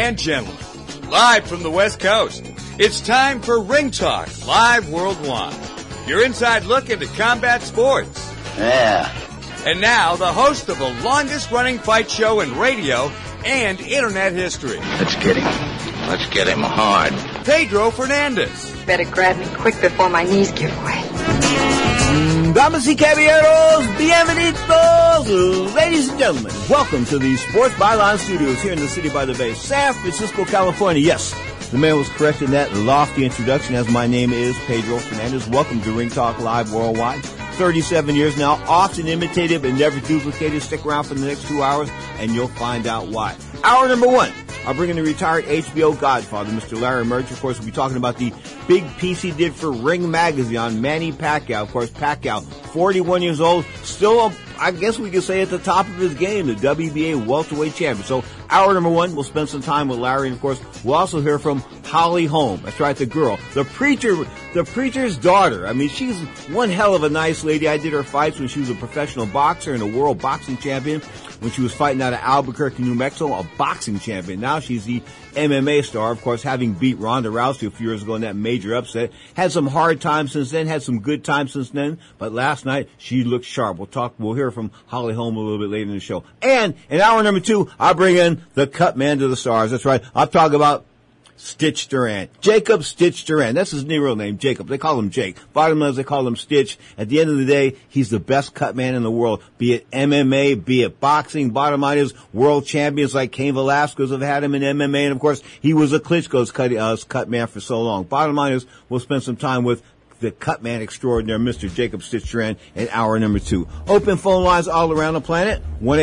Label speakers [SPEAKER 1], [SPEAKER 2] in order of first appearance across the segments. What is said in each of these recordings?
[SPEAKER 1] and gentlemen, live from the West Coast, it's time for Ring Talk Live Worldwide. Your inside look into combat sports.
[SPEAKER 2] Yeah.
[SPEAKER 1] And now, the host of the longest-running fight show in radio and internet history.
[SPEAKER 2] Let's get him. Let's get him hard.
[SPEAKER 1] Pedro Fernandez.
[SPEAKER 3] Better grab me quick before my knees give way.
[SPEAKER 4] Damas y caballeros, bienvenidos, ladies and gentlemen. Welcome to the Sports Byline Studios here in the city by the bay, San Francisco, California. Yes, the man was correct in that lofty introduction, as my name is Pedro Fernandez. Welcome to Ring Talk Live Worldwide. 37 years now, often imitated but never duplicated. Stick around for the next 2 hours and you'll find out why. Hour number one, I'll bring in the retired HBO godfather, Mr. Larry Merch. Of course, we'll be talking about the big piece he did for Ring Magazine on Manny Pacquiao. Of course, Pacquiao, 41 years old, still, I guess we could say at the top of his game, the WBA welterweight champion. So, hour number one, we'll spend some time with Larry, and of course, we'll also hear from Holly Holm. That's right, the girl, the preacher's daughter. I mean, she's one hell of a nice lady. I did her fights when she was a professional boxer and a world boxing champion. When she was fighting out of Albuquerque, New Mexico, a boxing champion. Now she's the MMA star, of course, having beat Ronda Rousey a few years ago in that major upset. Had some hard times since then, had some good times since then, but last night she looked sharp. We'll hear from Holly Holm a little bit later in the show. And in hour number two, I'll bring in the cut man to the stars. That's right. I'll talk about Stitch Duran. Jacob Stitch Duran. That's his real name, Jacob. They call him Jake. Bottom line is they call him Stitch. At the end of the day, he's the best cut man in the world. Be it MMA, be it boxing. Bottom line is world champions like Cain Velasquez have had him in MMA. And of course, he was a Klitschko's cut man for so long. Bottom line is we'll spend some time with the cut man extraordinaire, Mr. Jacob Stitch Duran, in hour number two. Open phone lines all around the planet.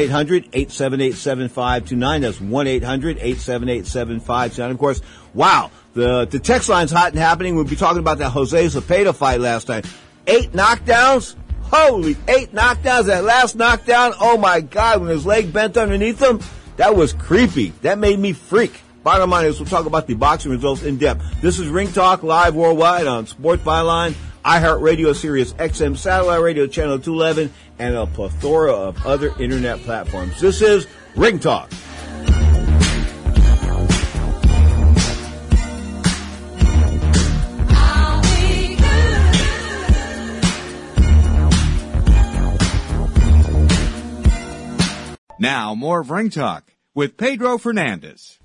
[SPEAKER 4] 1-800-878-7529. That's 1-800-878-7529. Of course, wow, the text line's hot and happening. We'll be talking about that Jose Zepeda fight last night. 8 knockdowns. Holy, 8 knockdowns. That last knockdown, oh my God, when his leg bent underneath him, that was creepy. That made me freak. Bottom line is we'll talk about the boxing results in depth. This is Ring Talk Live Worldwide on Sports Byline, iHeartRadio, Sirius XM, Satellite Radio, Channel 211, and a plethora of other internet platforms. This is Ring Talk.
[SPEAKER 1] Now, more of Ring Talk with Pedro Fernandez.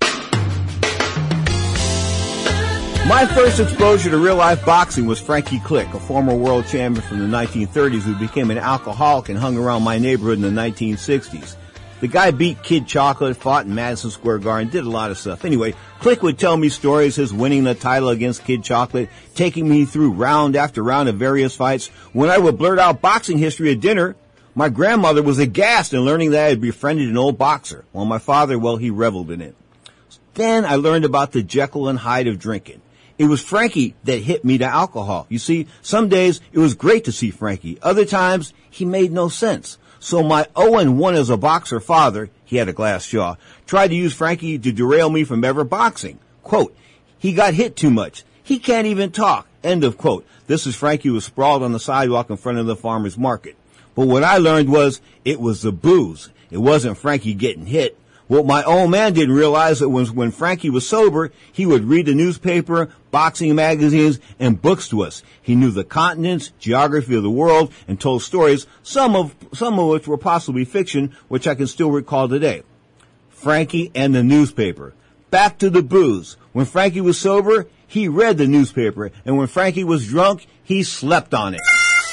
[SPEAKER 4] My first exposure to real-life boxing was Frankie Click, a former world champion from the 1930s who became an alcoholic and hung around my neighborhood in the 1960s. The guy beat Kid Chocolate, fought in Madison Square Garden, did a lot of stuff. Anyway, Click would tell me stories, his winning the title against Kid Chocolate, taking me through round after round of various fights. When I would blurt out boxing history at dinner, my grandmother was aghast in learning that I had befriended an old boxer, while my father, well, he reveled in it. Then I learned about the Jekyll and Hyde of drinking. It was Frankie that hit me to alcohol. You see, some days it was great to see Frankie. Other times, he made no sense. So my 0-1 as a boxer father, he had a glass jaw, tried to use Frankie to derail me from ever boxing. Quote, he got hit too much. He can't even talk. End of quote. This is Frankie who was sprawled on the sidewalk in front of the farmer's market. But what I learned was it was the booze. It wasn't Frankie getting hit. What my old man didn't realize that was when Frankie was sober, he would read the newspaper, boxing magazines, and books to us. He knew the continents, geography of the world, and told stories, some of which were possibly fiction, which I can still recall today. Frankie and the newspaper. Back to the booze. When Frankie was sober, he read the newspaper, and when Frankie was drunk, he slept on it.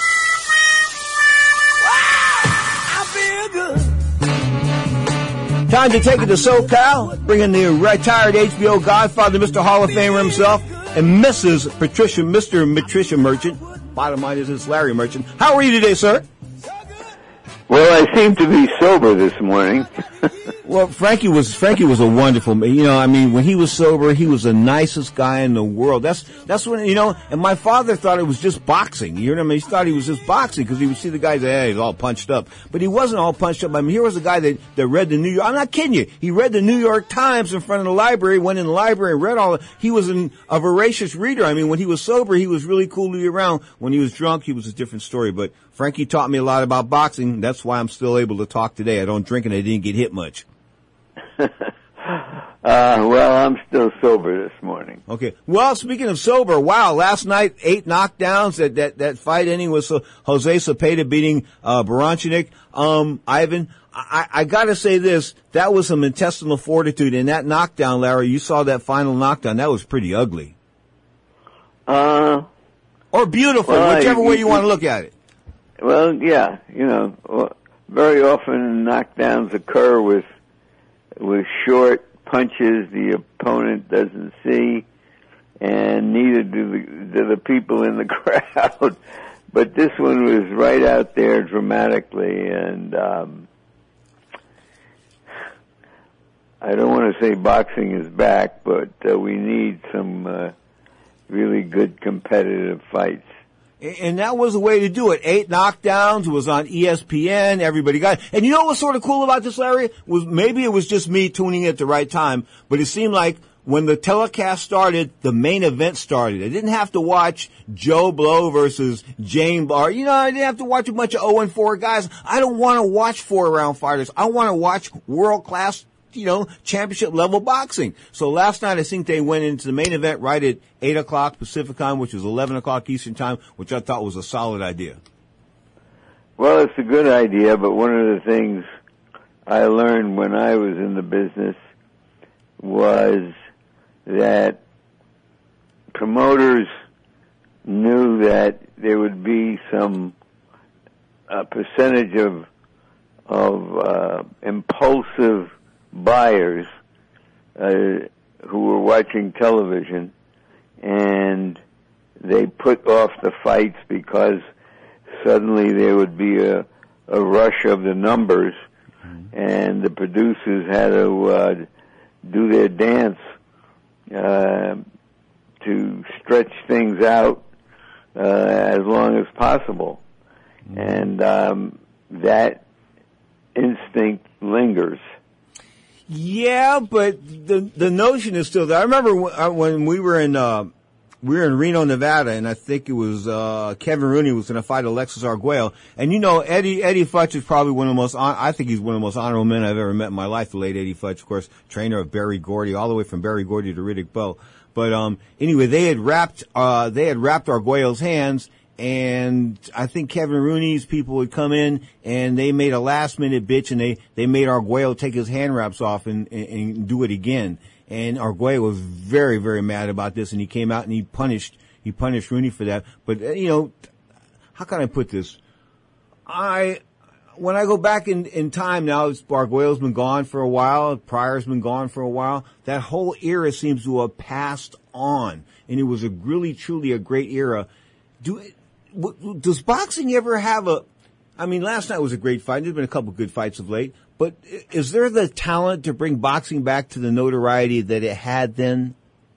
[SPEAKER 4] Time to take it to SoCal, bring in the retired HBO godfather, Mr. Hall of Famer himself, and Mrs. Patricia Merchant. Bottom line is it's Larry Merchant. How are you today, sir?
[SPEAKER 2] Well, I seem to be sober this morning.
[SPEAKER 4] Well, Frankie was a wonderful man. You know, I mean, when he was sober, he was the nicest guy in the world. That's when, you know, and my father thought it was just boxing. You know what I mean? He thought he was just boxing because he would see the guy say, hey, he's all punched up. But he wasn't all punched up. I mean, here was a guy that read the New York, I'm not kidding you. He read the New York Times in front of the library, went in the library, read all he was a voracious reader. I mean, when he was sober, he was really cool to be around. When he was drunk, he was a different story. But Frankie taught me a lot about boxing. That's why I'm still able to talk today. I don't drink and I didn't get hit much.
[SPEAKER 2] Well, I'm still sober this morning.
[SPEAKER 4] Okay. Well, speaking of sober, wow, last night, 8 knockdowns, that fight ending with Jose Cepeda beating, Baranchik. Ivan, I gotta say this, that was some intestinal fortitude in that knockdown, Larry. You saw that final knockdown. That was pretty ugly. Or beautiful,
[SPEAKER 2] well,
[SPEAKER 4] whichever way you want to look at it.
[SPEAKER 2] Well, yeah, very often knockdowns occur with short punches the opponent doesn't see, and neither do the people in the crowd. But this one was right out there dramatically, and I don't want to say boxing is back, but we need some really good competitive fights.
[SPEAKER 4] And that was the way to do it. 8 knockdowns. It was on ESPN. Everybody got it. And you know what's sort of cool about this, Larry? Was maybe it was just me tuning in at the right time, but it seemed like when the telecast started, the main event started. I didn't have to watch Joe Blow versus Jane Barr. I didn't have to watch a bunch of 0-4 guys. I don't want to watch 4-round fighters. I want to watch world-class championship level boxing. So last night I think they went into the main event right at 8 o'clock Pacific time, which was 11 o'clock Eastern time, which I thought was a solid idea.
[SPEAKER 2] Well, it's a good idea, but one of the things I learned when I was in the business was that promoters knew that there would be some percentage of impulsive buyers who were watching television, and they put off the fights because suddenly there would be a rush of the numbers, and the producers had to do their dance to stretch things out as long as possible. And that instinct lingers.
[SPEAKER 4] Yeah, but the notion is still there. I remember when we were in Reno, Nevada, and I think it was Kevin Rooney was going to fight Alexis Arguello. And Eddie Futch is probably one of the most, I think he's one of the most honorable men I've ever met in my life, the late Eddie Futch, of course, trainer of Barry Gordy, all the way from Barry Gordy to Riddick Bowe. But anyway, they had wrapped Arguello's hands, and I think Kevin Rooney's people would come in and they made a last minute bitch, and they made Arguello take his hand wraps off and do it again. And Arguello was very, very mad about this, and he came out and he punished Rooney for that. But how can I put this? When I go back in time now, Arguello's been gone for a while, Pryor's been gone for a while. That whole era seems to have passed on, and it was really, truly a great era. Does boxing ever have last night was a great fight. There's been a couple good fights of late. But is there the talent to bring boxing back to the notoriety that it had then?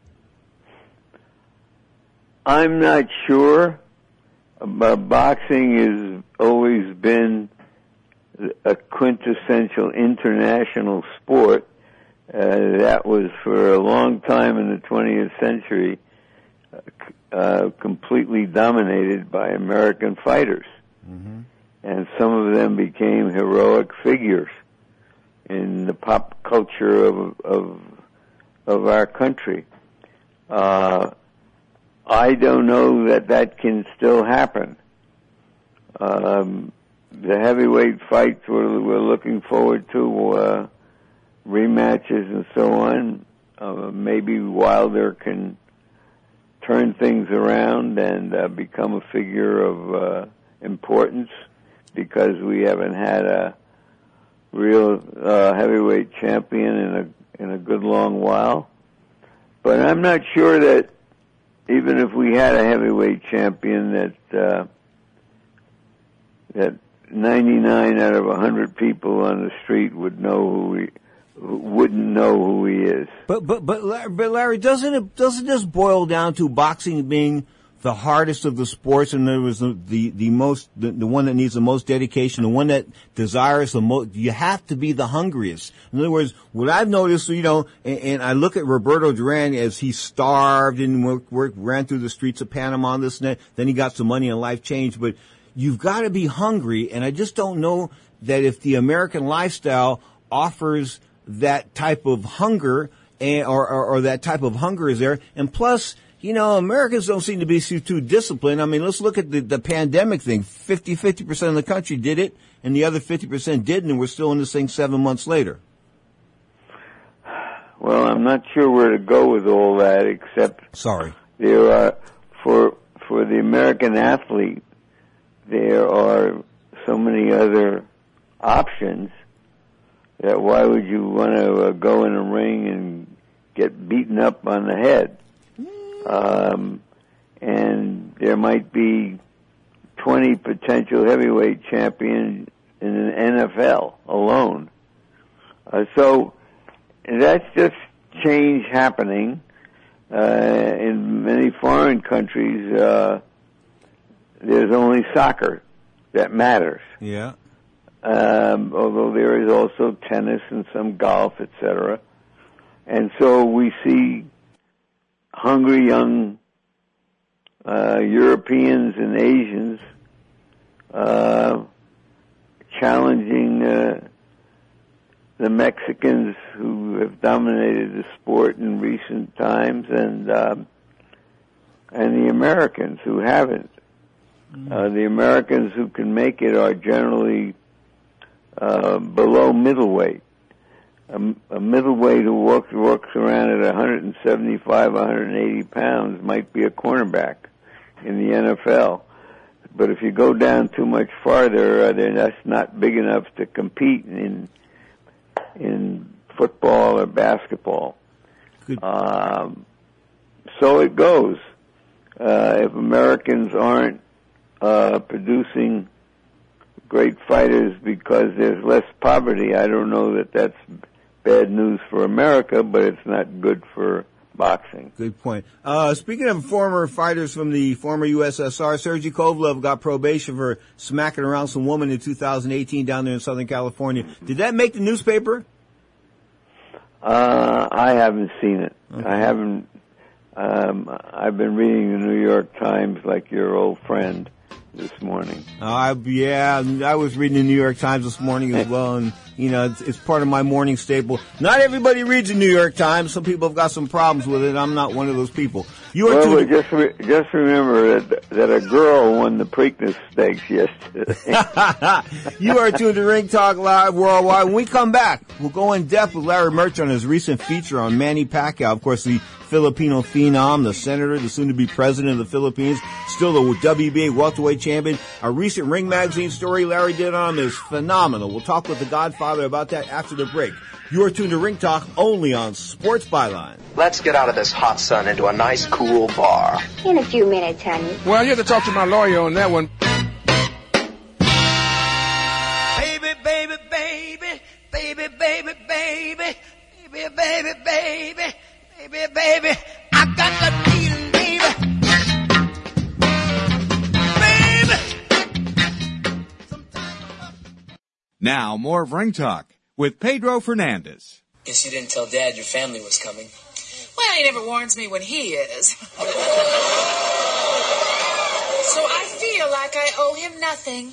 [SPEAKER 2] I'm not sure. But boxing has always been a quintessential international sport. That was for a long time in the 20th century completely dominated by American fighters. Mm-hmm. And some of them became heroic figures in the pop culture of our country. I don't know that can still happen. The heavyweight fights we're looking forward to, rematches and so on. Maybe Wilder can turn things around and become a figure of importance, because we haven't had a real heavyweight champion in a good long while. But I'm not sure that even if we had a heavyweight champion, that 99 out of 100 people on the street wouldn't know who he is. But
[SPEAKER 4] Larry, doesn't this boil down to boxing being the hardest of the sports, and there was the one that needs the most dedication, the one that desires the most? You have to be the hungriest. In other words, what I've noticed, and I look at Roberto Duran as he starved and ran through the streets of Panama and this and that. Then he got some money and life changed. But you've got to be hungry, and I just don't know that if the American lifestyle offers that type of hunger, or that type of hunger is there. And plus, Americans don't seem to be too disciplined. I mean, let's look at the pandemic thing. 50% of the country did it, and the other 50% didn't, and we're still in this thing 7 months later.
[SPEAKER 2] Well, I'm not sure where to go with all that, except there are, for the American athlete, there are so many other options that why would you want to go in a ring and get beaten up on the head? And there might be 20 potential heavyweight champions in the NFL alone. So that's just change happening. In many foreign countries, there's only soccer that matters.
[SPEAKER 4] Yeah.
[SPEAKER 2] Although there is also tennis and some golf, etc. And so we see hungry young Europeans and Asians challenging the Mexicans who have dominated the sport in recent times, and the Americans who haven't. The Americans who can make it are generally below middleweight. A middleweight who walks around at 175, 180 pounds might be a cornerback in the NFL. But if you go down too much farther, then that's not big enough to compete in football or basketball. So it goes. If Americans aren't producing great fighters because there's less poverty, I don't know that that's bad news for America, but it's not good for boxing.
[SPEAKER 4] Good point. Speaking of former fighters from the former USSR, Sergey Kovalev got probation for smacking around some woman in 2018 down there in Southern California. Did that make the newspaper?
[SPEAKER 2] I haven't seen it. Okay. I haven't. I've been reading the New York Times like your old friend this morning.
[SPEAKER 4] I was reading the New York Times this morning as well, and it's part of my morning staple. Not everybody reads the New York Times. Some people have got some problems with it. I'm not one of those people.
[SPEAKER 2] Just remember that a girl won the Preakness Stakes yesterday.
[SPEAKER 4] You are tuned to Ring Talk Live Worldwide. When we come back, we'll go in depth with Larry Merchant on his recent feature on Manny Pacquiao. Of course, the Filipino phenom, the senator, the soon-to-be president of the Philippines, still the WBA welterweight champion. A recent Ring Magazine story Larry did on him is phenomenal. We'll talk with the Godfather about that after the break. You are tuned to Ring Talk only on Sports Byline.
[SPEAKER 5] Let's get out of this hot sun into a nice cool bar.
[SPEAKER 3] In a few minutes, honey.
[SPEAKER 6] Well, you have to talk to my lawyer on that one.
[SPEAKER 7] Baby, baby, baby, baby, baby, baby, baby, baby, baby, baby, baby, I got that feeling, baby.
[SPEAKER 1] Now, more of Ring Talk with Pedro Fernandez.
[SPEAKER 8] Guess you didn't tell Dad your family was coming. Well, he never warns me when he is. So I feel like I owe him nothing.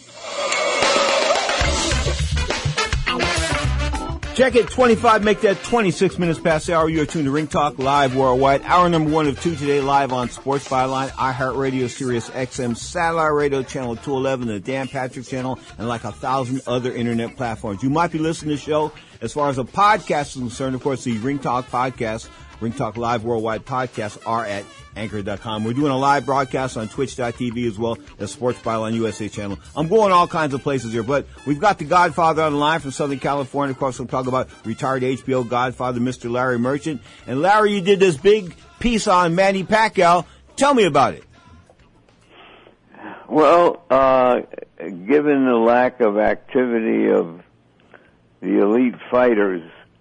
[SPEAKER 4] Check it, 25, make that 26 minutes past the hour. You are tuned to Ring Talk Live Worldwide. Hour number 1 of 2 today, live on Sports Byline, iHeartRadio, Sirius XM, Satellite Radio, Channel 211, the Dan Patrick Channel, and like 1,000 other internet platforms. You might be listening to the show. As far as a podcast is concerned, of course, the Ring Talk podcast, Ring Talk Live Worldwide podcasts are at Anchor.com. We're doing a live broadcast on Twitch.tv as well as Sports Byline USA channel. I'm going all kinds of places here, but we've got the Godfather on the line from Southern California. Of course, we'll talk about retired HBO Godfather, Mr. Larry Merchant. And Larry, you did this big piece on Manny Pacquiao. Tell me about it.
[SPEAKER 2] Well, given the lack of activity of the elite fighters,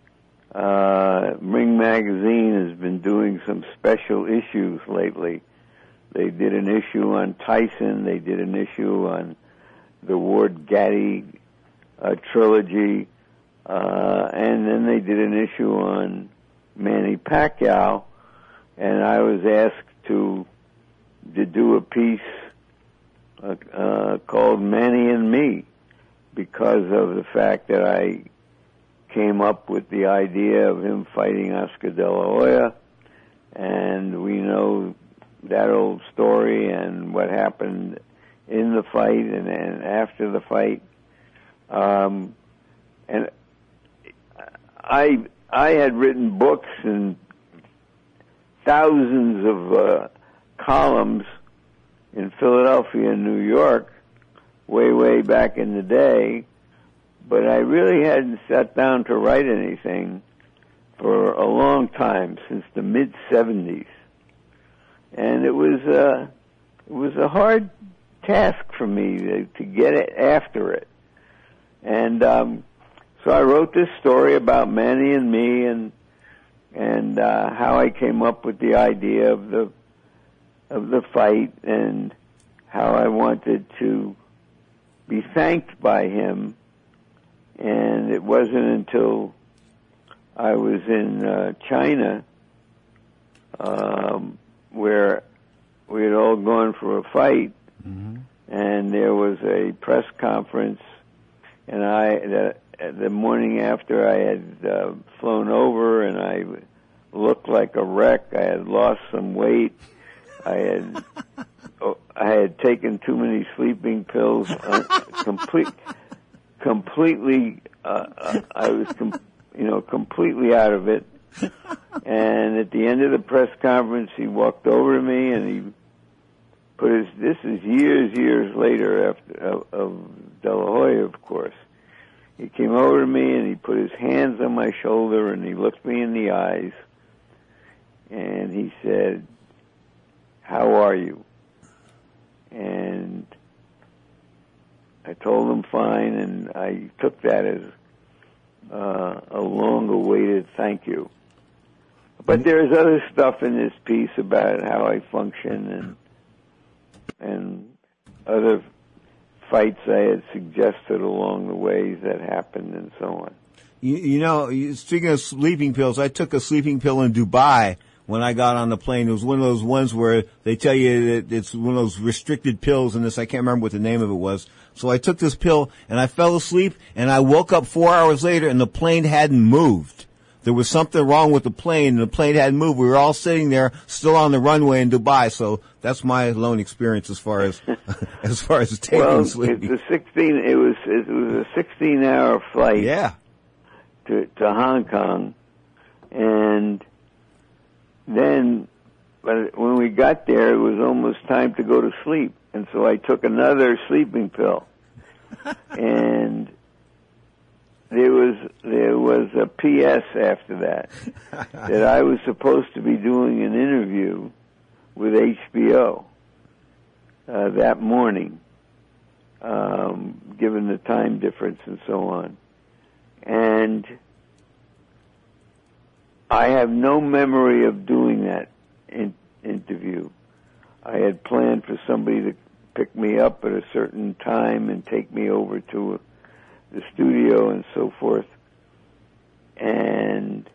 [SPEAKER 2] Ring Magazine has been doing some special issues lately. They did an issue on Tyson. They did an issue on the Ward Gaddy trilogy. And then they did an issue on Manny Pacquiao. And I was asked to do a piece called Manny and Me, because of the fact that I came up with the idea of him fighting Oscar De La Hoya, and we know that old story and what happened in the fight and after the fight. And I had written books and thousands of columns in Philadelphia and New York way back in the day, but I really hadn't sat down to write anything for a long time, since the mid-'70s. And it was a hard task for me to get after it. And so I wrote this story about Manny and me, and how I came up with the idea of the fight, and how I wanted to be thanked by him. And it wasn't until I was in China, where we had all gone for a fight, and there was a press conference, and the morning after I had flown over, and I looked like a wreck. I had lost some weight. I had taken too many sleeping pills. Completely. I was completely out of it. And at the end of the press conference, he walked over to me and he put this is years later after of De La Hoya, of course. He came over to me and he put his hands on my shoulder and he looked me in the eyes and he said, "How are you?" And I told him fine, and I took that as a long-awaited thank you. But there's other stuff in this piece about how I function and other fights I had suggested along the ways that happened and so on.
[SPEAKER 4] You know, speaking of sleeping pills, I took a sleeping pill in Dubai when I got on the plane. It was one of those ones where they tell you that it's one of those restricted pills, and I can't remember what the name of it was. So I took this pill and I fell asleep, and I woke up 4 hours later and the plane hadn't moved. There was something wrong with the plane, and the plane hadn't moved. We were all sitting there, still on the runway in Dubai. So that's my lone experience as far as taking sleep.
[SPEAKER 2] It was a 16-hour flight.
[SPEAKER 4] Yeah.
[SPEAKER 2] To Hong Kong, and then when we got there, it was almost time to go to sleep, and so I took another sleeping pill, and there was a P.S. after that I was supposed to be doing an interview with HBO that morning, given the time difference and so on. And I have no memory of doing that interview. I had planned for somebody to pick me up at a certain time and take me over to the studio and so forth. And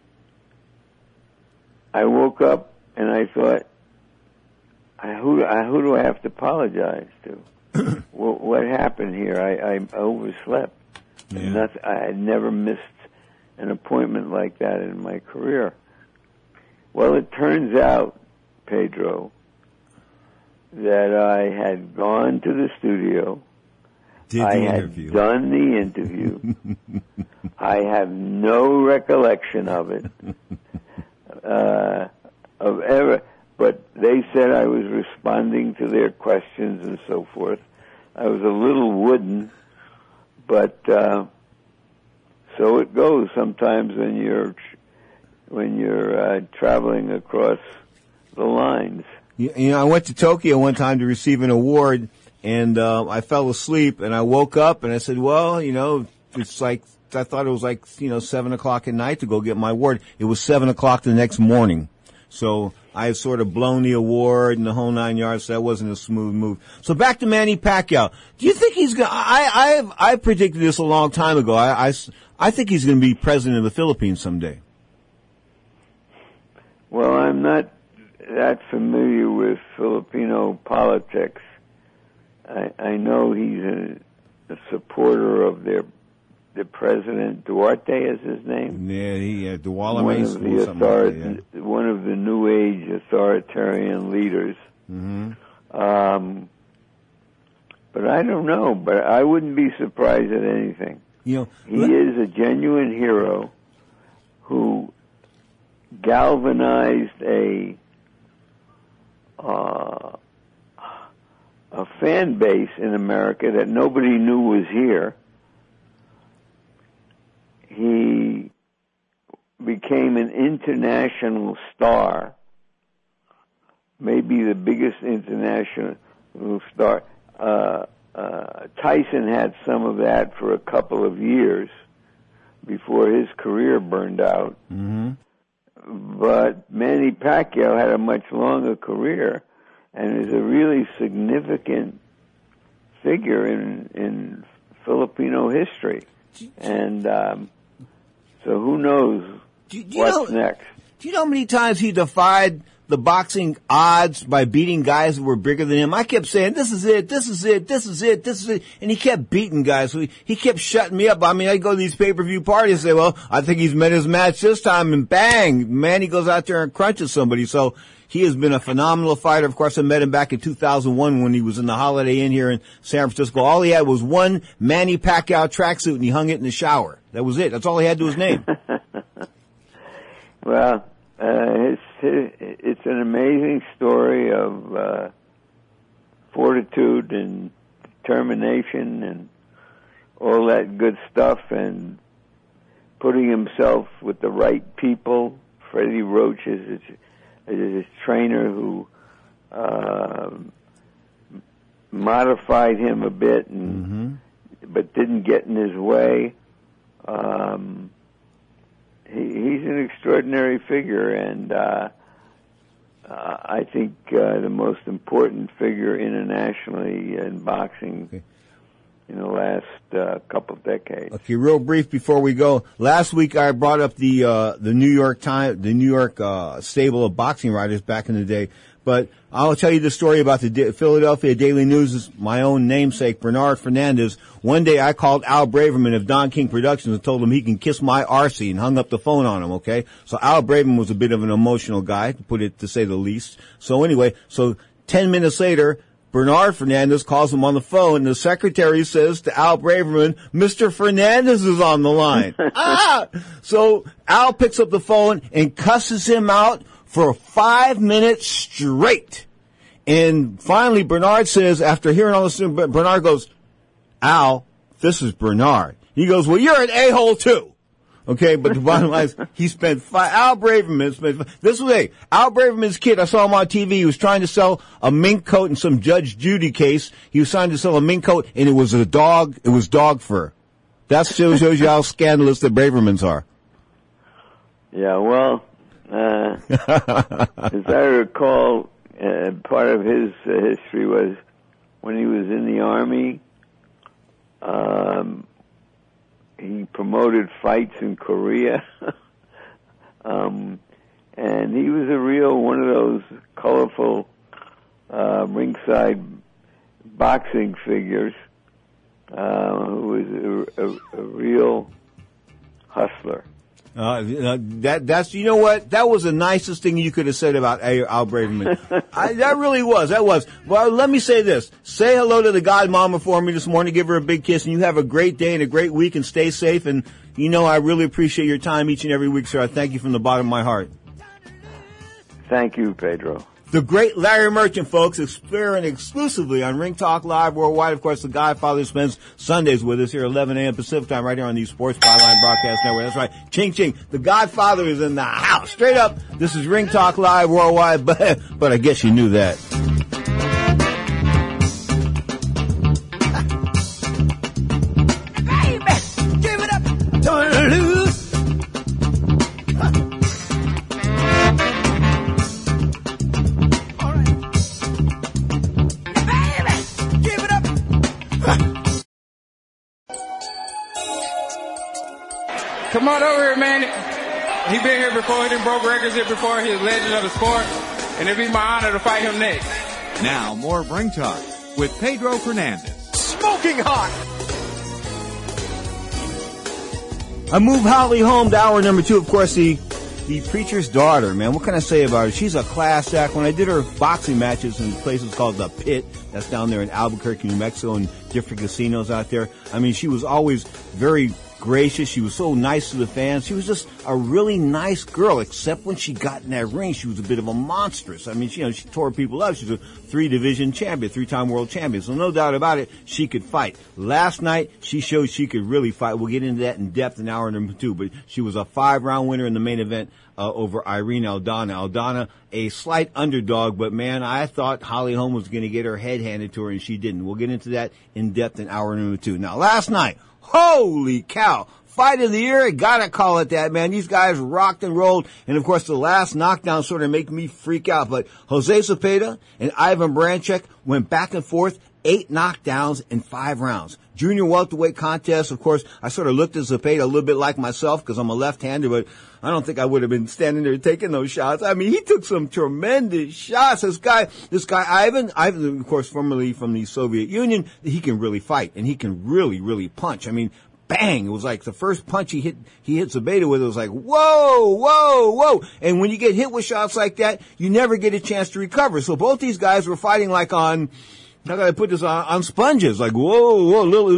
[SPEAKER 2] I woke up and I thought, who do I have to apologize to? What happened here? I overslept.
[SPEAKER 4] Yeah.
[SPEAKER 2] I had never missed an appointment like that in my career. Well, it turns out, Pedro, that I had gone to the studio. Had done the interview. I have no recollection of it, but they said I was responding to their questions and so forth. I was a little wooden. But so it goes sometimes when you're traveling across the lines.
[SPEAKER 4] You know, I went to Tokyo one time to receive an award, and I fell asleep, and I woke up, and I said, well, you know, it's like, I thought it was like, 7 o'clock at night to go get my award. It was 7 o'clock the next morning. So I had sort of blown the award and the whole 9 yards, so that wasn't a smooth move. So back to Manny Pacquiao. Do you think he's going to, I predicted this a long time ago. I think he's going to be president of the Philippines someday.
[SPEAKER 2] Well, I'm not that familiar with Filipino politics. I know he's a supporter of their the president, Duarte is his name.
[SPEAKER 4] Yeah,
[SPEAKER 2] One of the New Age authoritarian leaders.
[SPEAKER 4] Mm-hmm.
[SPEAKER 2] But I don't know. But I wouldn't be surprised at anything.
[SPEAKER 4] You know,
[SPEAKER 2] he is a genuine hero who galvanized a fan base in America that nobody knew was here. He became an international star, maybe the biggest international star. Tyson had some of that for a couple of years before his career burned out.
[SPEAKER 4] Mm-hmm.
[SPEAKER 2] But Manny Pacquiao had a much longer career and is a really significant figure in Filipino history. And so who knows what's next?
[SPEAKER 4] Do you know how many times he defied the boxing odds by beating guys who were bigger than him? I kept saying, this is it, this is it, this is it, this is it. And he kept beating guys. So he kept shutting me up. I mean, I go to these pay-per-view parties and say, well, I think he's met his match this time, and bang, man, he goes out there and crunches somebody. So he has been a phenomenal fighter. Of course, I met him back in 2001 when he was in the Holiday Inn here in San Francisco. All he had was one Manny Pacquiao tracksuit, and he hung it in the shower. That was it. That's all he had to his name.
[SPEAKER 2] Well, it's an amazing story of fortitude and determination and all that good stuff, and putting himself with the right people. Freddie Roach is his trainer who modified him a bit, but didn't get in his way. He's an extraordinary figure, and I think the most important figure internationally in boxing in the last couple of decades.
[SPEAKER 4] Okay, real brief before we go. Last week I brought up the New York stable of boxing writers back in the day. But I'll tell you the story about the Philadelphia Daily News' my own namesake, Bernard Fernandez. One day I called Al Braverman of Don King Productions and told him he can kiss my RC, and hung up the phone on him, okay? So Al Braverman was a bit of an emotional guy, to say the least. So anyway, 10 minutes later, Bernard Fernandez calls him on the phone, and the secretary says to Al Braverman, Mr. Fernandez is on the line. So Al picks up the phone and cusses him out for 5 minutes straight. And finally, Bernard says, after hearing all this, Bernard goes, Al, this is Bernard. He goes, well, you're an a-hole too. Okay, but the bottom line is, he spent Al Braverman's kid, I saw him on TV, he was trying to sell a mink coat in some Judge Judy case. He was trying to sell a mink coat, and it was dog fur. That shows you how scandalous the Bravermans are.
[SPEAKER 2] Yeah, well, as I recall, part of his history was when he was in the Army, he promoted fights in Korea, and he was one of those colorful ringside boxing figures who was a real hustler.
[SPEAKER 4] That's, you know what? That was the nicest thing you could have said about Al Braverman. That really was. That was. Well, let me say this. Say hello to the godmama for me this morning. Give her a big kiss, and you have a great day and a great week, and stay safe. And, I really appreciate your time each and every week, sir. I thank you from the bottom of my heart.
[SPEAKER 2] Thank you, Pedro.
[SPEAKER 4] The great Larry Merchant, folks, appearing exclusively on Ring Talk Live Worldwide. Of course, the Godfather spends Sundays with us here at 11 a.m. Pacific Time right here on the Sports Byline Broadcast Network. That's right. Ching, ching. The Godfather is in the house. Straight up, this is Ring Talk Live Worldwide, but I guess you knew that.
[SPEAKER 7] Baby, give it up. Don't lose.
[SPEAKER 6] Come on over here, man. He been here before. He done broke records here before. He's a legend of the sport. And it'd be my honor to fight him next.
[SPEAKER 1] Now, more Ring Talk with Pedro Fernandez.
[SPEAKER 7] Smoking hot.
[SPEAKER 4] I move Holly home to hour number 2. Of course, the preacher's daughter, man. What can I say about her? She's a class act. When I did her boxing matches in places called The Pit, that's down there in Albuquerque, New Mexico, and different casinos out there. I mean, she was always very gracious. She was so nice to the fans. She was just a really nice girl, except when she got in that ring, she was a bit of a monstrous. I mean, she tore people up. She's a 3-division champion, 3-time world champion. So no doubt about it, she could fight. Last night, she showed she could really fight. We'll get into that in depth in hour number 2, but she was a 5-round winner in the main event over Irene Aldana. Aldana, a slight underdog, but man, I thought Holly Holm was going to get her head handed to her, and she didn't. We'll get into that in depth in hour number 2. Now, last night, holy cow! Fight of the year, I gotta call it that, man. These guys rocked and rolled, and of course the last knockdown sort of made me freak out, but Jose Zepeda and Ivan Baranchyk went back and forth, 8 knockdowns in 5 rounds. Junior welterweight contest, of course, I sort of looked at Zepeda a little bit like myself because I'm a left-hander, but I don't think I would have been standing there taking those shots. I mean, he took some tremendous shots. This guy, Ivan, of course, formerly from the Soviet Union, he can really fight, and he can really, really punch. I mean, bang! It was like the first punch he hit Zepeda with, it was like, whoa, whoa, whoa! And when you get hit with shots like that, you never get a chance to recover. So both these guys were fighting like on, how can I put this, on sponges, like, whoa, whoa, little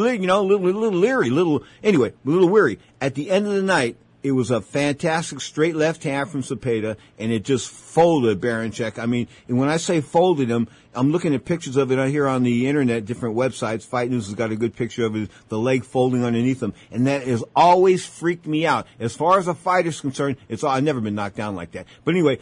[SPEAKER 4] leery, a little weary. At the end of the night, it was a fantastic straight left hand from Zepeda, and it just folded Baranchyk. I mean, and when I say folded him, I'm looking at pictures of it here on the internet, different websites. Fight News has got a good picture of it, the leg folding underneath him, and that has always freaked me out. As far as a fighter's concerned, I've never been knocked down like that. But anyway,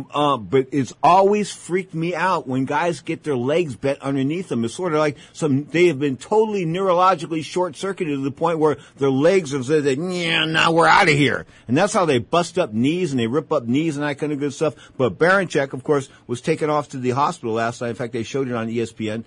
[SPEAKER 4] but it's always freaked me out when guys get their legs bent underneath them. It's sort of like they have been totally neurologically short-circuited to the point where their legs have said, yeah, now we're out of here. And that's how they bust up knees and they rip up knees and that kind of good stuff. But Baranchyk, of course, was taken off to the hospital last night. In fact, they showed it on ESPN,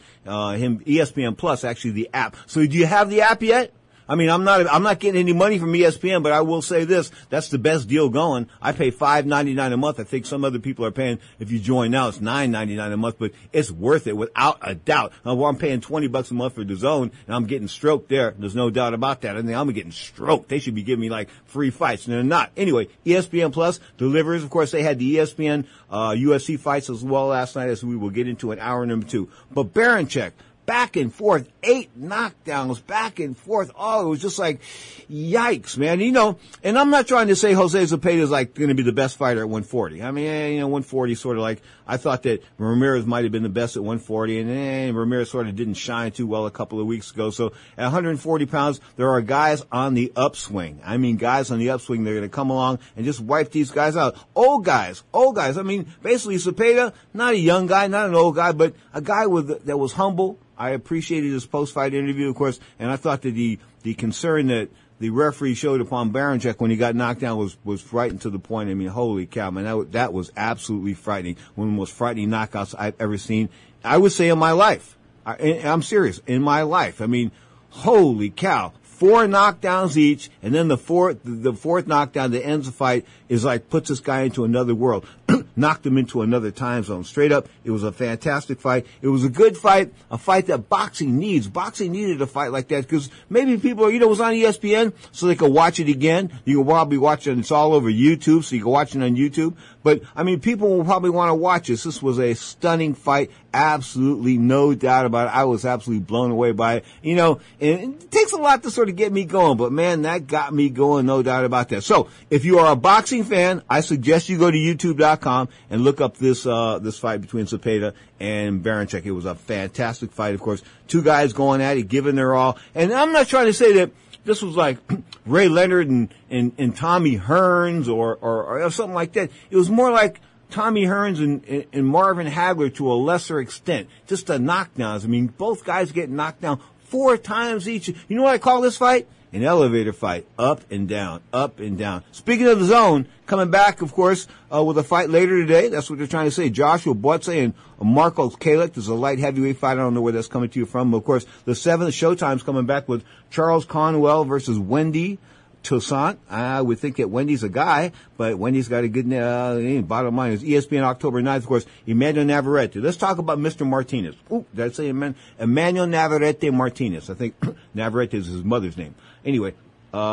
[SPEAKER 4] ESPN Plus, actually the app. So do you have the app yet? I mean, I'm not getting any money from ESPN, but I will say this, that's the best deal going. I pay $5.99 a month. I think some other people are paying, if you join now, it's $9.99 a month, but it's worth it without a doubt. Now, I'm paying $20 a month for DAZN, and I'm getting stroked there. There's no doubt about that. I think I'm getting stroked. They should be giving me like free fights, and they're not. Anyway, ESPN Plus delivers. Of course, they had the ESPN, UFC fights as well last night, as we will get into in hour number 2. But Baranchyk, back and forth, 8 knockdowns, back and forth. Oh, it was just like, yikes, man. And I'm not trying to say Jose Zepeda is like going to be the best fighter at 140. I mean, 140 sort of like, I thought that Ramirez might have been the best at 140, and Ramirez sort of didn't shine too well a couple of weeks ago. So at 140 pounds, there are guys on the upswing. I mean, guys on the upswing, they're going to come along and just wipe these guys out. Old guys. I mean, basically Zepeda, not a young guy, not an old guy, but a guy that was humble. I appreciated his post-fight interview, of course, and I thought that the concern that the referee showed upon Baranchyk when he got knocked down was frightened to the point. I mean, holy cow, man, that was absolutely frightening. One of the most frightening knockouts I've ever seen, I would say, in my life. I'm serious, in my life. I mean, holy cow. 4 knockdowns each, and then the fourth knockdown that ends the fight is like puts this guy into another world. Knocked him into another time zone. Straight up, it was a fantastic fight. It was a good fight, a fight that boxing needs. Boxing needed a fight like that because maybe people, it was on ESPN so they could watch it again. You can probably watch it. It's all over YouTube, so you can watch it on YouTube. But, I mean, people will probably want to watch this. This was a stunning fight. Absolutely no doubt about it. I was absolutely blown away by it. And it takes a lot to sort of get me going, but man, that got me going, no doubt about that. So, if you are a boxing fan, I suggest you go to YouTube.com and look up this fight between Zepeda and Baranchyk. It was a fantastic fight, of course. 2 guys going at it, giving their all. And I'm not trying to say that this was like Ray Leonard and Tommy Hearns or something like that. It was more like Tommy Hearns and Marvin Hagler to a lesser extent. Just the knockdowns. I mean, both guys get knocked down 4 times each. You know what I call this fight? An elevator fight. Up and down, up and down. Speaking of the zone, coming back, of course, with a fight later today. That's what they're trying to say. Joshua Buatsi and Marco Kalek. There's a light heavyweight fight. I don't know where that's coming to you from. But of course, the 7th Showtime's coming back with Charles Conwell versus Wendy Toussaint. I would think that Wendy's a guy, but Wendy's got a good bottom line is ESPN October 9th, of course, Emmanuel Navarrete. Let's talk about Mr. Martinez. Ooh, did I say Emmanuel Navarrete Martinez? I think Navarrete is his mother's name. Anyway,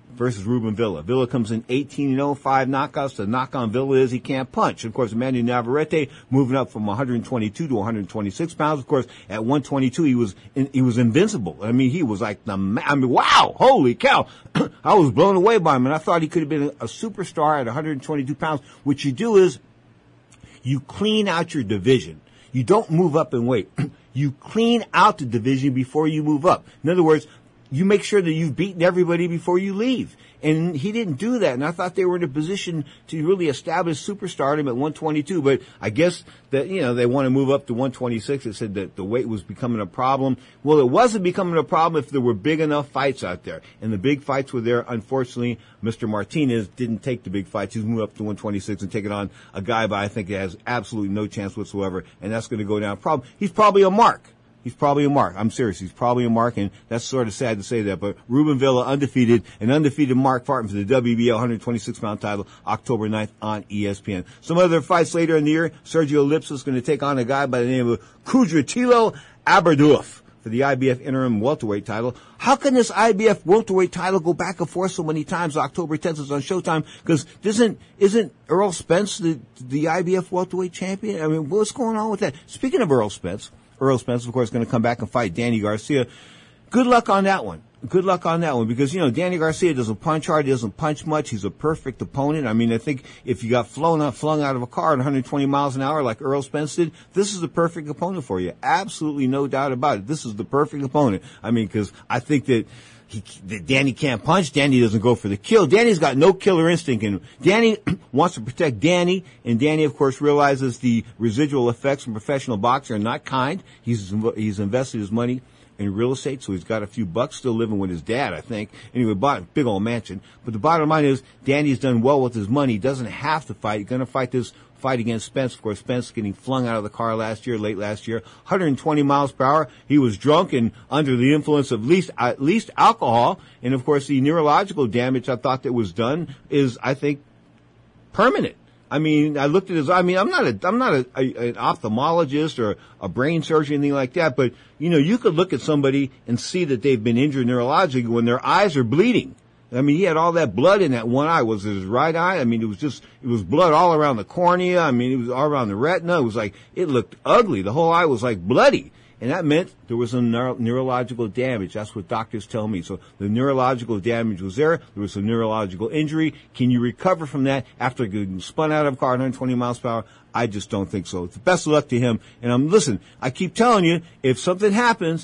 [SPEAKER 4] versus Ruben Villa. Villa comes in 18-0, 5 knockouts. The knock on Villa is he can't punch. Of course, Emmanuel Navarrete moving up from 122 to 126 pounds. Of course, at 122, he was invincible. I mean, he was like wow, holy cow. I was blown away by him, and I thought he could have been a superstar at 122 pounds. What you do is you clean out your division. You don't move up in weight. You clean out the division before you move up. In other words, you make sure that you've beaten everybody before you leave. And he didn't do that. And I thought they were in a position to really establish superstardom at 122. But I guess that, they want to move up to 126. It said that the weight was becoming a problem. Well, it wasn't becoming a problem if there were big enough fights out there. And the big fights were there. Unfortunately, Mr. Martinez didn't take the big fights. He's moved up to 126 and taking on a guy, but I think has absolutely no chance whatsoever. And that's going to go down. He's probably a mark. He's probably a mark. I'm serious. He's probably a mark, and that's sort of sad to say that. But Ruben Villa, undefeated Mark fighting for the WBO 126-pound title, October 9th on ESPN. Some other fights later in the year, Sergio Lipsa is going to take on a guy by the name of Kudratilo Aberdouf for the IBF interim welterweight title. How can this IBF welterweight title go back and forth so many times? October 10th is on Showtime, because isn't Earl Spence the IBF welterweight champion? I mean, what's going on with that? Speaking of Earl Spence, of course, is going to come back and fight Danny Garcia. Good luck on that one. Because, Danny Garcia doesn't punch hard. He doesn't punch much. He's a perfect opponent. I mean, I think if you got flung out of a car at 120 miles an hour like Earl Spence did, this is the perfect opponent for you. Absolutely no doubt about it. This is the perfect opponent. I mean, because I think that Danny can't punch. Danny doesn't go for the kill. Danny's got no killer instinct in him. Danny wants to protect Danny, and Danny, of course, realizes the residual effects from professional boxing are not kind. He's invested his money in real estate, so he's got a few bucks, still living with his dad, I think. Anyway, bought a big old mansion. But the bottom line is, Danny's done well with his money. He doesn't have to fight. He's going to fight this fight against Spence. Of course, Spence getting flung out of the car late last year, 120 miles per hour. He was drunk and under the influence of at least alcohol. And of course, the neurological damage I thought that was done is, I think, permanent. I mean, I looked at his. I mean, I'm not an ophthalmologist or a brain surgeon or anything like that, but you could look at somebody and see that they've been injured neurologically when their eyes are bleeding. I mean, he had all that blood in that one eye. Was it his right eye? I mean, it was blood all around the cornea. I mean, it was all around the retina. It was like, it looked ugly. The whole eye was like bloody. And that meant there was some neurological damage. That's what doctors tell me. So the neurological damage was there. There was some neurological injury. Can you recover from that after getting spun out of a car at 120 miles per hour? I just don't think so. Best of luck to him. And listen, I keep telling you, if something happens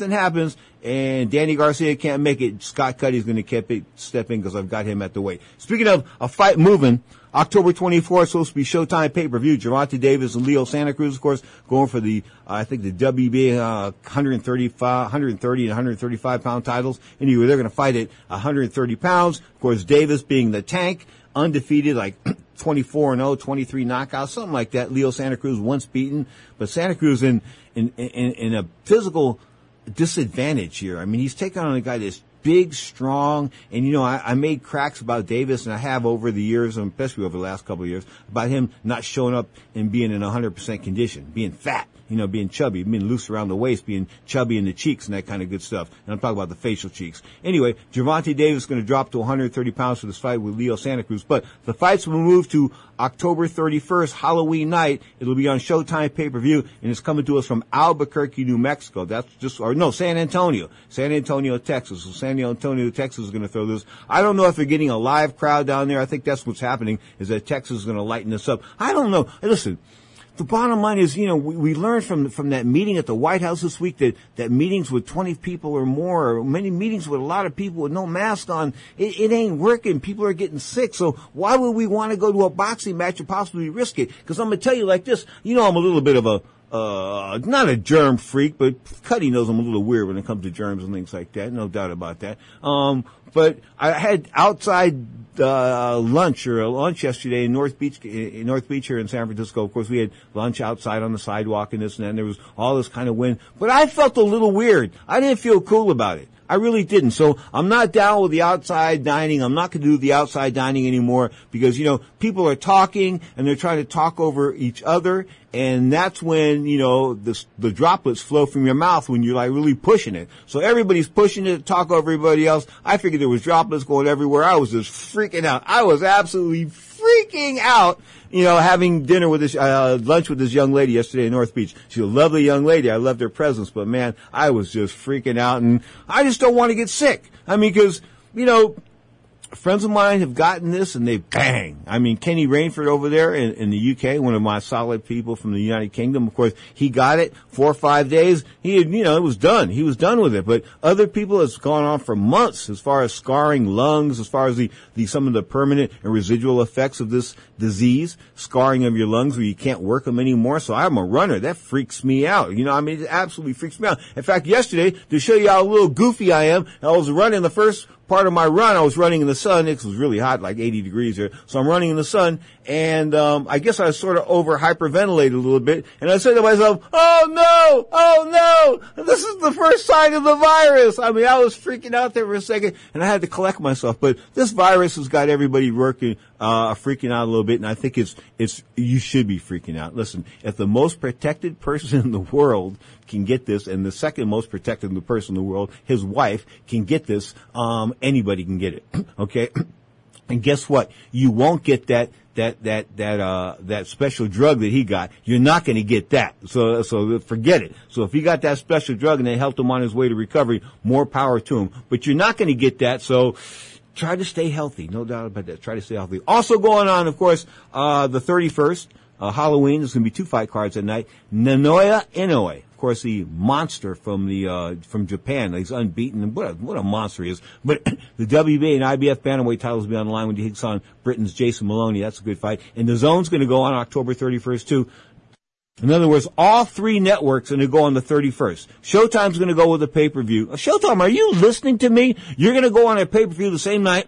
[SPEAKER 4] and Danny Garcia can't make it, Scott Cuddy's going to step in because I've got him at the weight. Speaking of a fight moving, October 24th, supposed to be Showtime pay-per-view. Gervonta Davis and Leo Santa Cruz, of course, going for the WBA 130 and 135 pound titles. Anyway, they're going to fight at 130 pounds. Of course, Davis being the tank, undefeated, like 24-0, 23 knockouts, something like that. Leo Santa Cruz once beaten, but Santa Cruz in a physical disadvantage here. I mean, he's taking on a guy that's big, strong, and I made cracks about Davis, and I have over the years, and especially over the last couple of years, about him not showing up and being in 100% condition, being fat, being chubby, being loose around the waist, being chubby in the cheeks and that kind of good stuff. And I'm talking about the facial cheeks. Anyway, Gervonta Davis is going to drop to 130 pounds for this fight with Leo Santa Cruz. But the fights will move to October 31st, Halloween night. It'll be on Showtime pay-per-view, and it's coming to us from Albuquerque, New Mexico. San Antonio, Texas. So San Antonio, Texas is going to throw this. I don't know if they're getting a live crowd down there. I think that's what's happening, is that Texas is going to lighten this up. I don't know. Listen, the bottom line is, we learned from that meeting at the White House this week that meetings with 20 people or more, or many meetings with a lot of people with no mask on, it ain't working. People are getting sick. So why would we want to go to a boxing match and possibly risk it? Because I'm going to tell you like this, I'm a little bit of not a germ freak, but Cuddy knows I'm a little weird when it comes to germs and things like that. No doubt about that. But I had outside lunch yesterday in North Beach here in San Francisco. Of course, we had lunch outside on the sidewalk and this and that. And there was all this kind of wind, but I felt a little weird. I didn't feel cool about it. I really didn't. So I'm not down with the outside dining. I'm not going to do the outside dining anymore because, people are talking and they're trying to talk over each other. And that's when, the droplets flow from your mouth when you're like really pushing it. So everybody's pushing it to talk over everybody else. I figured there was droplets going everywhere. I was just freaking out. I was absolutely freaking out, having dinner with this, lunch with this young lady yesterday in North Beach. She's a lovely young lady. I loved her presence, but man, I was just freaking out and I just don't want to get sick. I mean, cause, friends of mine have gotten this and they bang. I mean, Kenny Rainford over there in the UK, one of my solid people from the United Kingdom, of course, he got it 4 or 5 days. He had, it was done. He was done with it. But other people, it's gone on for months as far as scarring lungs, as far as some of the permanent and residual effects of this disease, scarring of your lungs where you can't work them anymore. So I'm a runner. That freaks me out. It absolutely freaks me out. In fact, yesterday, to show you how little goofy I am, I was running the first part of my run. I was running in the sun. It was really hot, like 80 degrees here. So I'm running in the sun, and I guess I sort of over hyperventilated a little bit. And I said to myself, "Oh no! This is the first sign of the virus." I mean, I was freaking out there for a second, and I had to collect myself. But this virus has got everybody freaking out a little bit, and I think you should be freaking out. Listen, if the most protected person in the world can get this, and the second most protected person in the world, his wife, can get this, anybody can get it. Okay? And guess what? You won't get that special drug that he got. You're not going to get that. So forget it. So if he got that special drug and they helped him on his way to recovery, more power to him. But you're not going to get that, so try to stay healthy. No doubt about that. Try to stay healthy. Also going on, of course, the 31st, Halloween. There's going to be 2 fight cards at night. Naoya Inoue. Of course, the monster from Japan. He's unbeaten, and what a monster he is. But the WBA and IBF bantamweight titles will be on the line when he takes on Britain's Jason Maloney. That's a good fight. And the Zone's going to go on October 31st too. In other words, all 3 networks are going to go on the 31st. Showtime's going to go with a pay-per-view. Showtime, are you listening to me? You're going to go on a pay-per-view the same night.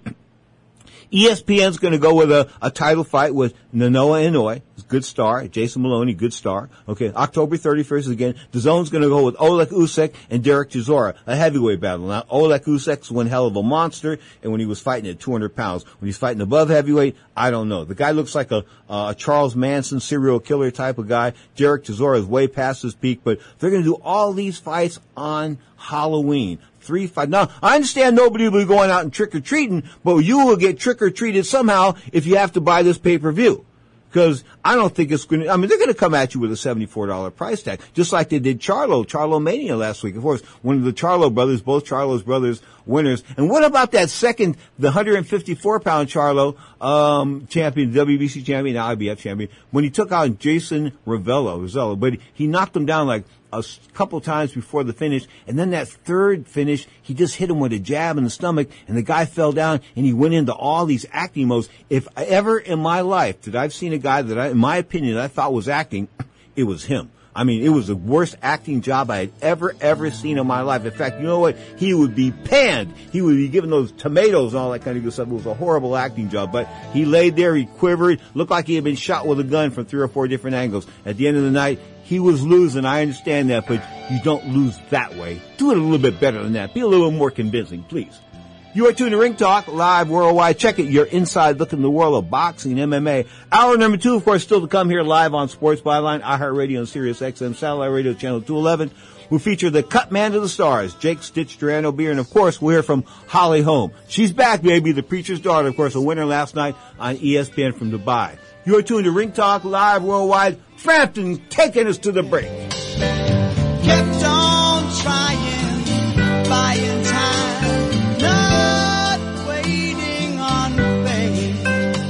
[SPEAKER 4] ESPN's going to go with a title fight with Naoya Inoue, good star. Jason Maloney, good star. Okay, October 31st again. The Zone's going to go with Oleg Usyk and Derek Chisora, a heavyweight battle. Now, Oleg Usyk's one hell of a monster, and when he was fighting at 200 pounds, when he's fighting above heavyweight, I don't know. The guy looks like a Charles Manson serial killer type of guy. Derek Chisora is way past his peak, but they're going to do all these fights on Halloween. 3 fights. Now, I understand nobody will be going out and trick-or-treating, but you will get trick-or-treated somehow if you have to buy this pay-per-view. Because I don't think it's going to, they're going to come at you with a $74 price tag, just like they did Charlo Mania last week. Of course, one of the Charlo brothers, both Charlo's brothers, winners. And what about that second, the 154-pound Charlo, champion, WBC champion, IBF champion, when he took out Jason Rizzello, but he knocked him down like a couple times before the finish, and then that third finish, he just hit him with a jab in the stomach, and the guy fell down, and he went into all these acting modes. If ever in my life that I've seen a guy that in my opinion, I thought was acting, it was him. It was the worst acting job I had ever seen in my life. In fact, you know what? He would be panned. He would be given those tomatoes and all that kind of good stuff. It was a horrible acting job. But he laid there, he quivered, looked like he had been shot with a gun from 3 or 4 different angles. At the end of the night, he was losing. I understand that, but you don't lose that way. Do it a little bit better than that. Be a little more convincing, please. You are tuned to Ring Talk, live worldwide. Check it. Your inside look in the world of boxing and MMA. Hour number 2, of course, still to come here live on Sports Byline, iHeartRadio, and Sirius XM Satellite Radio Channel 211. We'll feature the cut man to the stars, Jake Stitch Durando Beer, and of course, we'll hear from Holly Holm. She's back, baby, the preacher's daughter, of course, a winner last night on ESPN from Dubai. You are tuned to Ring Talk, live worldwide. Frampton taking us to the break.
[SPEAKER 7] Kept on trying, buying time, not waiting on fate.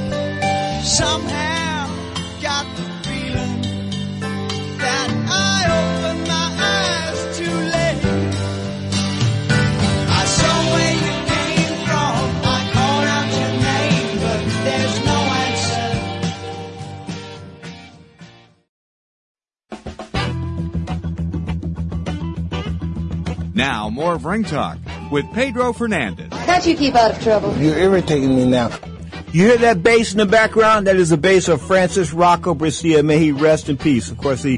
[SPEAKER 7] Somehow got the feeling that I opened my eyes too late. I saw where you came from, I called out your name, but there's no
[SPEAKER 1] Now, more of Ring Talk with Pedro Fernandez.
[SPEAKER 3] Can't you keep out of trouble?
[SPEAKER 9] You're irritating me now.
[SPEAKER 4] You hear that bass in the background? That is the bass of Francis Rocco Brescia. May he rest in peace. Of course, the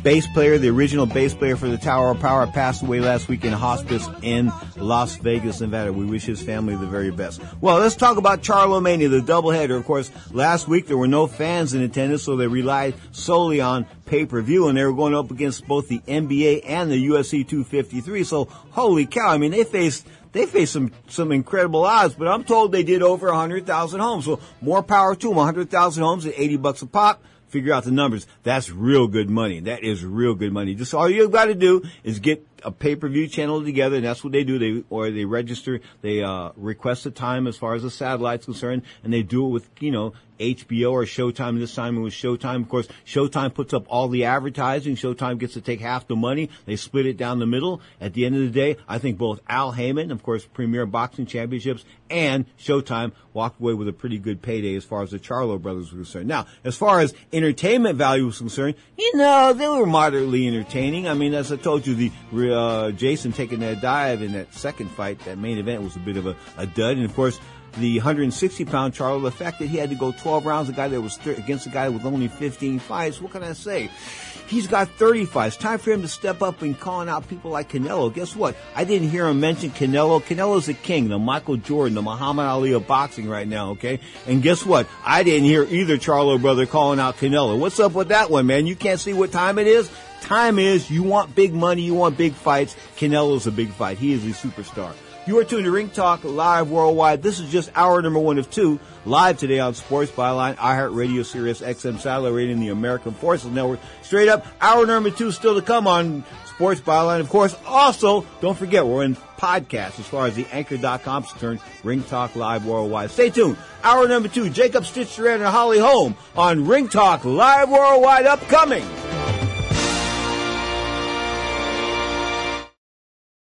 [SPEAKER 4] bass player, the original bass player for the Tower of Power, passed away last week in hospice in Las Vegas, Nevada. We wish his family the very best. Well, let's talk about Charlemania, the doubleheader. Of course, last week there were no fans in attendance, so they relied solely on pay-per-view, and they were going up against both the NBA and the UFC 253. So, holy cow! I mean, they faced some incredible odds, but I'm told they did over 100,000 homes. So more power to them. 100,000 homes at $80 a pop. Figure out the numbers. That's real good money. That is real good money. Just all you've got to do is get a pay-per-view channel together, and that's what they do. They register, they request a time as far as the satellite's concerned, and they do it with, HBO or Showtime. This time it was Showtime. Of course, Showtime puts up all the advertising. Showtime gets to take half the money. They split it down the middle. At the end of the day, I think both Al Heyman, of course, Premier Boxing Championships, and Showtime walked away with a pretty good payday as far as the Charlo brothers were concerned. Now, as far as entertainment value was concerned, they were moderately entertaining. I mean, as I told you, the Jason taking that dive in that second fight, that main event, was a bit of a dud. And, of course, the 160-pound Charlo, the fact that he had to go 12 rounds against a guy with only 15 fights, what can I say? He's got 30 fights. Time for him to step up and calling out people like Canelo. Guess what? I didn't hear him mention Canelo. Canelo's the king, the Michael Jordan, the Muhammad Ali of boxing right now, okay? And guess what? I didn't hear either Charlo brother calling out Canelo. What's up with that one, man? You can't see what time it is? Time is, you want big money, you want big fights. Canelo's a big fight. He is a superstar. You are tuned to Ring Talk Live Worldwide. This is just hour number 1 of 2, live today on Sports Byline, iHeartRadio, Sirius XM Satellite Radio, and the American Forces Network. Straight up, hour number 2 still to come on Sports Byline. Of course, also, don't forget, we're in podcast as far as the Anchor.com is concerned, Ring Talk Live Worldwide. Stay tuned. Hour number 2, Jacob Stitch and Holly Holm on Ring Talk Live Worldwide, upcoming.